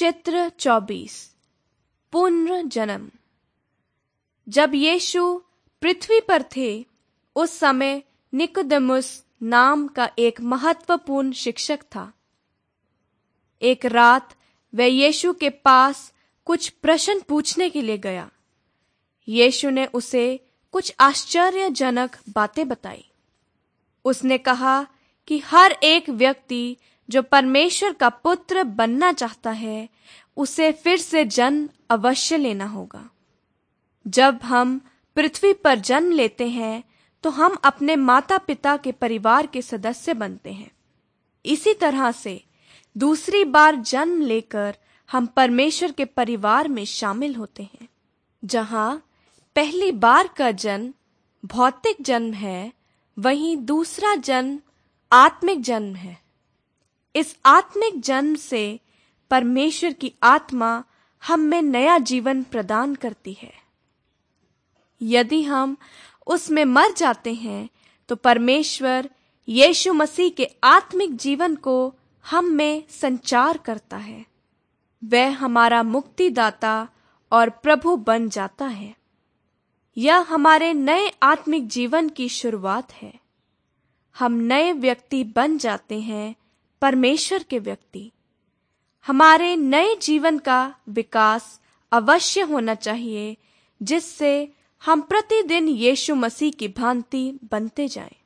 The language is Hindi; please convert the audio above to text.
चित्र 24 पुनर्जन्म। जब यीशु पृथ्वी पर थे उस समय निकोदेमुस नाम का एक महत्वपूर्ण शिक्षक था। एक रात वह यीशु के पास कुछ प्रश्न पूछने के लिए गया। यीशु ने उसे कुछ आश्चर्यजनक बातें बताई। उसने कहा कि हर एक व्यक्ति जो परमेश्वर का पुत्र बनना चाहता है उसे फिर से जन्म अवश्य लेना होगा। जब हम पृथ्वी पर जन्म लेते हैं तो हम अपने माता पिता के परिवार के सदस्य बनते हैं। इसी तरह से दूसरी बार जन्म लेकर हम परमेश्वर के परिवार में शामिल होते हैं। जहां पहली बार का जन्म भौतिक जन्म है, वहीं दूसरा जन्म आत्मिक जन्म है। इस आत्मिक जन्म से परमेश्वर की आत्मा हम में नया जीवन प्रदान करती है। यदि हम उसमें मर जाते हैं तो परमेश्वर यीशु मसीह के आत्मिक जीवन को हम में संचार करता है। वह हमारा मुक्तिदाता और प्रभु बन जाता है। यह हमारे नए आत्मिक जीवन की शुरुआत है। हम नए व्यक्ति बन जाते हैं, परमेश्वर के व्यक्ति। हमारे नए जीवन का विकास अवश्य होना चाहिए, जिससे हम प्रतिदिन यीशु मसीह की भांति बनते जाएं।